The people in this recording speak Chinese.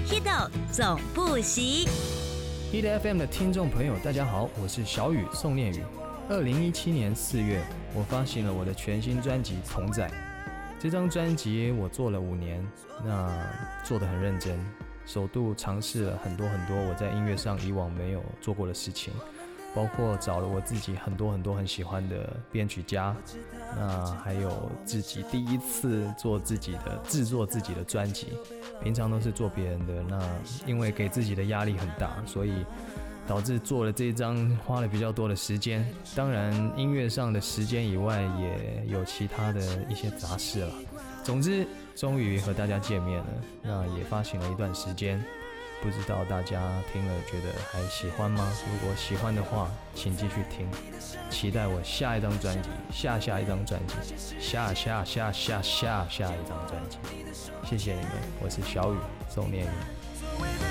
Hido 总不息。 Hit FM 的听众朋友，大家好，我是小雨宋念宇。2017年4月，我发行了我的全新专辑《同在》。这张专辑我做了5年，那做得很认真，首度尝试了很多我在音乐上以往没有做过的事情，包括找了我自己很多很喜欢的编曲家，那还有自己第一次制作自己的专辑，平常都是做别人的，那因为给自己的压力很大，所以导致做了这一张花了比较多的时间，当然音乐上的时间以外也有其他的一些杂事了。总之终于和大家见面了，那也发行了一段时间，不知道大家听了觉得还喜欢吗？如果喜欢的话请继续听，期待我下一张专辑，下一张专辑，下一张专辑。谢谢你们，我是小雨宋念宇。